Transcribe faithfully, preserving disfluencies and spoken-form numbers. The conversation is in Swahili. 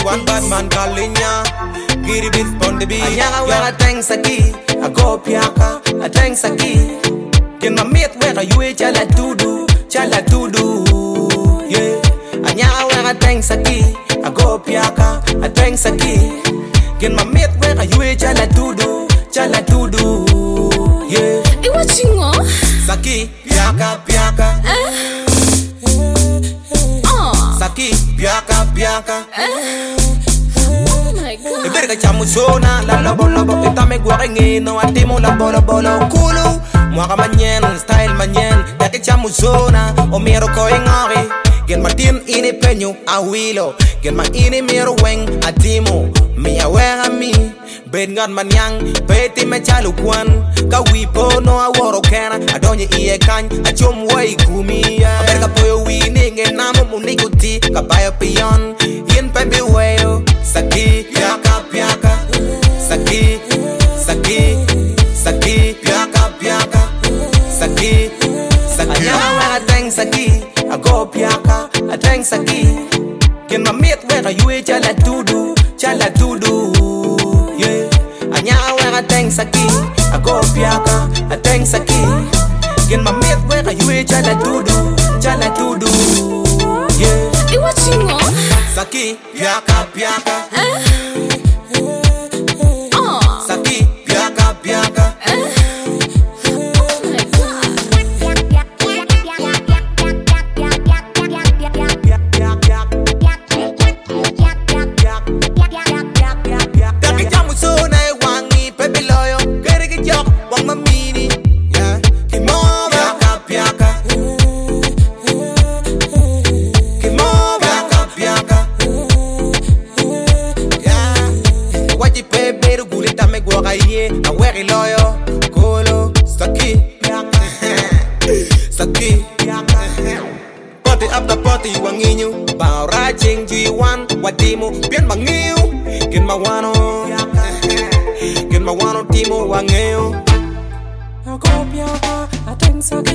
one bad man calling ya. Giri beats on the beat. Anyanga wera thanks aki, I go piaka, I thanks aki. Get my mate wera you e chala tudu, chala tudu. Yeah. Anyanga wera thanks aki, I go piaka, I thanks aki. Get my mate wera you e chala tudu, chala tudu. Yeah. E watching on? Saki, piaka, piaka. Eh? Saki, piaka, piaka. Oh my god. Iberga chamusona, la la bolo bolo. Itame guarengi no atimo la bolo bolo. Kulu, mwaka manyen, style manyen. Dake chamusona, o mero ko ingari. Get my team ini penyu a wilo. Get my ini mero weng atimo. Me aware me. Ben God man yang, beti me chalu kwan. Ka wipo no a woro kena. Adonye iye kany, a chom way kumi. Aberga poyo winning and namo munikuti. Kabayo pion, yin pembe wayo. Saki, Piaka, piaka. Saki, Saki, Saki, Piaka, piaka. Saki, Saki. Anyanga wera thanks Saki, I go piaka, I thanks Saki. Get my mate wera you e chala tudu, chala tudu. Yeah. Anyanga wera thanks Saki, I go piaka, I thanks Saki. Get my mate wera you e chala tudu, chala tudu. Yeah. E watching on? Saki, piaka, piaka. Saki, piaka, piaka. Oh my god. Dake chamusona e wangi pepe loyo. Kere ke jok wang mamini. Yeah. Kimo Piaka, piaka. kimo Piaka, piaka. yeah. Waji pepe ru gule tame guaga ye. A weri loyo. Kolo. Saki. Saki. Party after party wanginyu. Bao ra ching G one. Watimu. Bien mangiu. Kin mawano. Kin mawano timo wangeo. I go piaka. I think Saki.